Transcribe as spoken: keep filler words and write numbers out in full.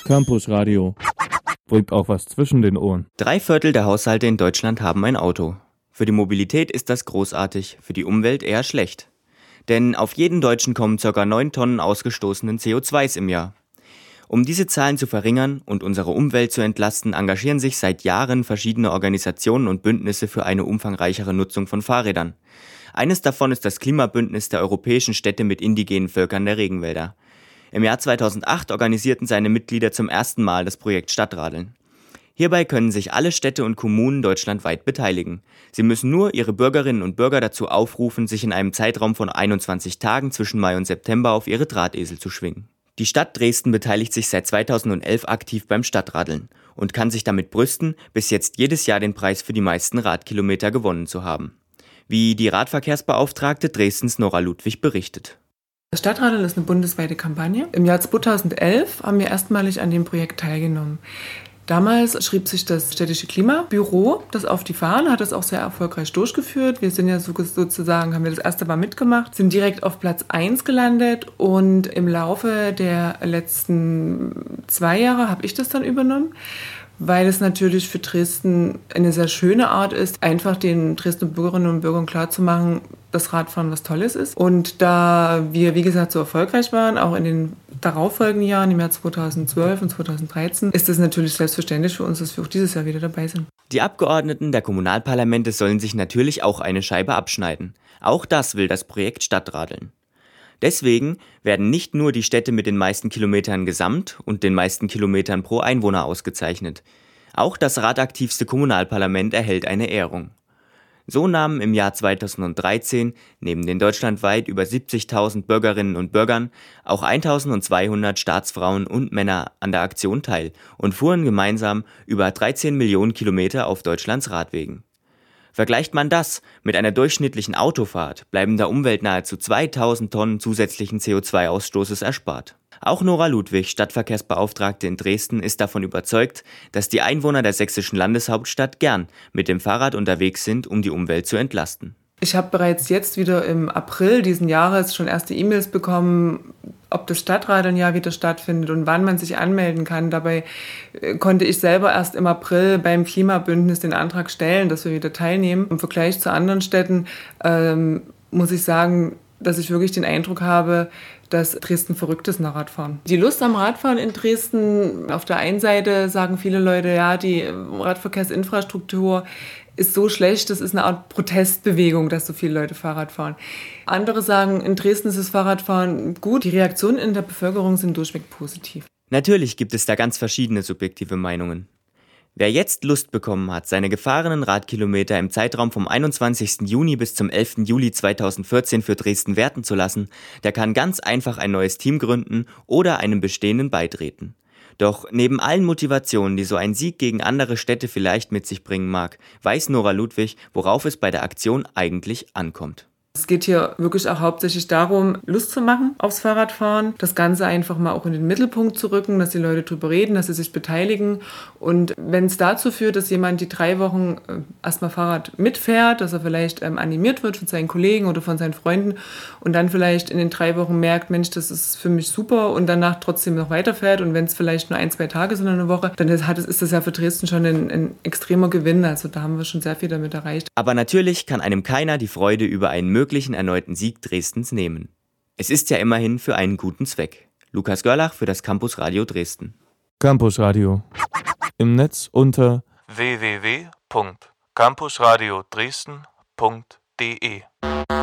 Campus Radio. Bringt auch was zwischen den Ohren. Drei Viertel der Haushalte in Deutschland haben ein Auto. Für die Mobilität ist das großartig, für die Umwelt eher schlecht. Denn auf jeden Deutschen kommen ca. neun Tonnen ausgestoßenen C O zwei im Jahr. Um diese Zahlen zu verringern und unsere Umwelt zu entlasten, engagieren sich seit Jahren verschiedene Organisationen und Bündnisse für eine umfangreichere Nutzung von Fahrrädern. Eines davon ist das Klimabündnis der europäischen Städte mit indigenen Völkern der Regenwälder. Im Jahr zweitausendacht organisierten seine Mitglieder zum ersten Mal das Projekt Stadtradeln. Hierbei können sich alle Städte und Kommunen deutschlandweit beteiligen. Sie müssen nur ihre Bürgerinnen und Bürger dazu aufrufen, sich in einem Zeitraum von einundzwanzig Tagen zwischen Mai und September auf ihre Drahtesel zu schwingen. Die Stadt Dresden beteiligt sich seit zweitausendelf aktiv beim Stadtradeln und kann sich damit brüsten, bis jetzt jedes Jahr den Preis für die meisten Radkilometer gewonnen zu haben. Wie die Radverkehrsbeauftragte Dresdens Nora Ludwig berichtet. Das Stadtradeln ist eine bundesweite Kampagne. Im Jahr zweitausendelf haben wir erstmalig an dem Projekt teilgenommen. Damals schrieb sich das städtische Klimabüro das auf die Fahne, hat das auch sehr erfolgreich durchgeführt. Wir sind ja sozusagen, haben wir das erste Mal mitgemacht, sind direkt auf Platz eins gelandet und im Laufe der letzten zwei Jahre habe ich das dann übernommen, weil es natürlich für Dresden eine sehr schöne Art ist, einfach den Dresdner Bürgerinnen und Bürgern klarzumachen, dass Radfahren was Tolles ist. Und da wir, wie gesagt, so erfolgreich waren, auch in den darauffolgenden Jahren, im Jahr zweitausendzwölf und zweitausenddreizehn, ist es natürlich selbstverständlich für uns, dass wir auch dieses Jahr wieder dabei sind. Die Abgeordneten der Kommunalparlamente sollen sich natürlich auch eine Scheibe abschneiden. Auch das will das Projekt Stadtradeln. Deswegen werden nicht nur die Städte mit den meisten Kilometern gesamt und den meisten Kilometern pro Einwohner ausgezeichnet. Auch das radaktivste Kommunalparlament erhält eine Ehrung. So nahmen im Jahr zweitausenddreizehn neben den deutschlandweit über siebzigtausend Bürgerinnen und Bürgern auch eintausendzweihundert Staatsfrauen und Männer an der Aktion teil und fuhren gemeinsam über dreizehn Millionen Kilometer auf Deutschlands Radwegen. Vergleicht man das mit einer durchschnittlichen Autofahrt, bleiben der Umwelt nahezu zweitausend Tonnen zusätzlichen C O zwei Ausstoßes erspart. Auch Nora Ludwig, Stadtverkehrsbeauftragte in Dresden, ist davon überzeugt, dass die Einwohner der sächsischen Landeshauptstadt gern mit dem Fahrrad unterwegs sind, um die Umwelt zu entlasten. Ich habe bereits jetzt wieder im April diesen Jahres schon erste E-Mails bekommen, ob das Stadtradeln ja wieder stattfindet und wann man sich anmelden kann. Dabei konnte ich selber erst im April beim Klimabündnis den Antrag stellen, dass wir wieder teilnehmen. Im Vergleich zu anderen Städten ähm, muss ich sagen, dass ich wirklich den Eindruck habe, dass Dresden verrückt ist nach Radfahren. Die Lust am Radfahren in Dresden, auf der einen Seite sagen viele Leute, ja, die Radverkehrsinfrastruktur ist so schlecht, das ist eine Art Protestbewegung, dass so viele Leute Fahrrad fahren. Andere sagen, in Dresden ist das Fahrradfahren gut. Die Reaktionen in der Bevölkerung sind durchweg positiv. Natürlich gibt es da ganz verschiedene subjektive Meinungen. Wer jetzt Lust bekommen hat, seine gefahrenen Radkilometer im Zeitraum vom einundzwanzigsten Juni bis zum elften Juli zweitausendvierzehn für Dresden werten zu lassen, der kann ganz einfach ein neues Team gründen oder einem bestehenden beitreten. Doch neben allen Motivationen, die so ein Sieg gegen andere Städte vielleicht mit sich bringen mag, weiß Nora Ludwig, worauf es bei der Aktion eigentlich ankommt. Es geht hier wirklich auch hauptsächlich darum, Lust zu machen aufs Fahrradfahren, das Ganze einfach mal auch in den Mittelpunkt zu rücken, dass die Leute drüber reden, dass sie sich beteiligen. Und wenn es dazu führt, dass jemand die drei Wochen äh, erstmal Fahrrad mitfährt, dass er vielleicht ähm, animiert wird von seinen Kollegen oder von seinen Freunden und dann vielleicht in den drei Wochen merkt, Mensch, das ist für mich super und danach trotzdem noch weiterfährt und wenn es vielleicht nur ein, zwei Tage sind in einer Woche, dann ist, hat, ist das ja für Dresden schon ein, ein extremer Gewinn. Also da haben wir schon sehr viel damit erreicht. Aber natürlich kann einem keiner die Freude über einen möglichen erneuten Sieg Dresdens nehmen. Es ist ja immerhin für einen guten Zweck. Lukas Görlach für das Campus Radio Dresden. Campus Radio. Im Netz unter w w w punkt campusradio dresden punkt d e